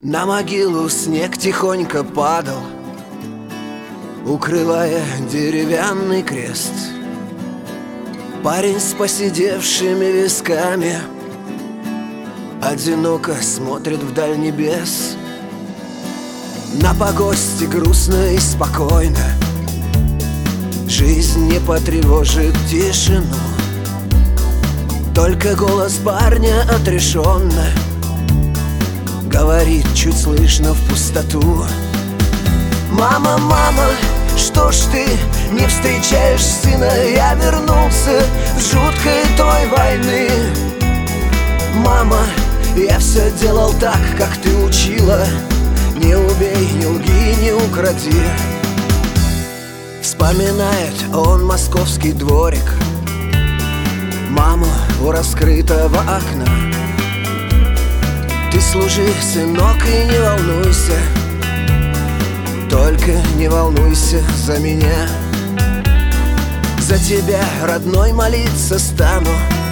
На могилу снег тихонько падал, укрывая деревянный крест. Парень с поседевшими висками одиноко смотрит вдаль небес. На погосте грустно и спокойно, жизнь не потревожит тишину. Только голос парня отрешенно говорит чуть слышно в пустоту: «Мама, мама, что ж ты не встречаешь сына? Я вернулся с жуткой той войны. Мама, я все делал так, как ты учила. Не убей, не лги, не укради». Вспоминает он московский дворик, маму у раскрытого окна. Ты служи, сынок, и не волнуйся, только не волнуйся за меня. За тебя, родной, молиться стану,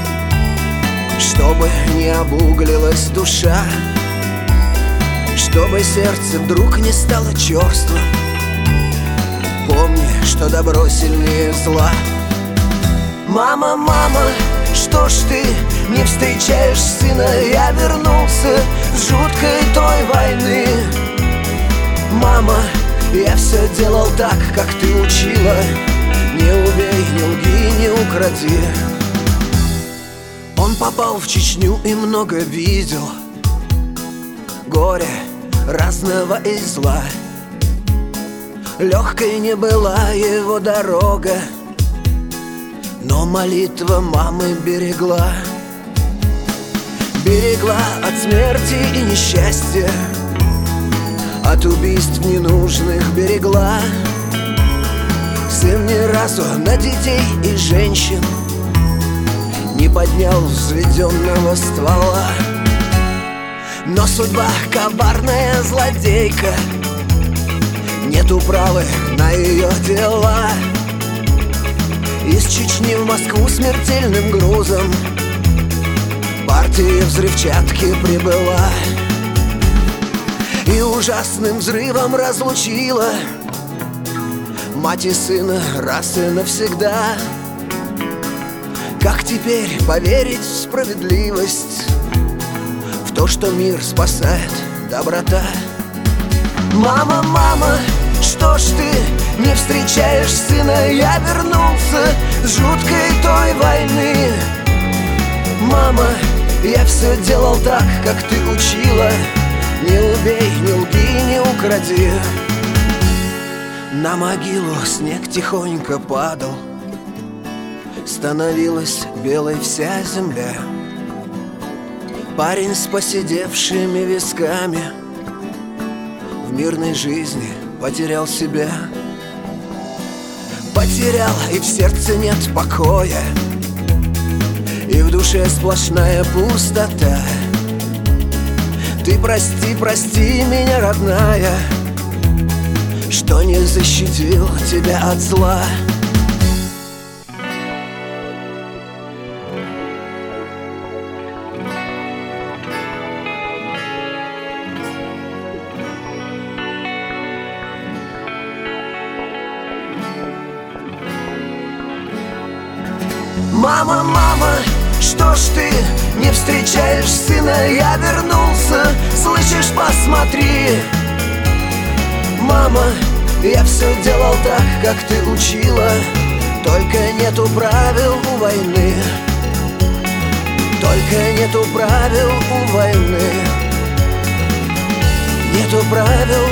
чтобы не обуглилась душа, чтобы сердце вдруг не стало черством. Помни, что добро сильнее зла. Мама, мама, что ж ты не встречаешь сына? Я вернулся с жуткой той войны. Мама, я все делал так, как ты учила. Не убей, не лги, не укради. Он попал в Чечню и много видел горя разного и зла. Легкой не была его дорога, но молитва мамы берегла. Берегла от смерти и несчастья, от убийств ненужных берегла. Сын ни разу на детей и женщин не поднял взведенного ствола. Но судьба коварная злодейка, нет управы на ее дела. Из Чечни в Москву смертельным грузом партия взрывчатки прибыла и ужасным взрывом разлучила мать и сына раз и навсегда. Как теперь поверить в справедливость, в то, что мир спасает доброта? Мама, мама, что ж ты не встречаешь сына? Я вернулся с жуткой той войны. Мама, я все делал так, как ты учила. Не убей, не лги, не укради. На могилу снег тихонько падал, становилась белой вся земля. Парень с поседевшими висками в мирной жизни потерял себя. Потерял, и в сердце нет покоя, и в душе сплошная пустота. Ты прости, прости меня, родная, что не защитил тебя от зла. Мама, мама, что ж ты не встречаешь сына? Я вернулся, слышишь, посмотри. Мама, я все делал так, как ты учила. Только нету правил у войны, только нету правил у войны, нету правил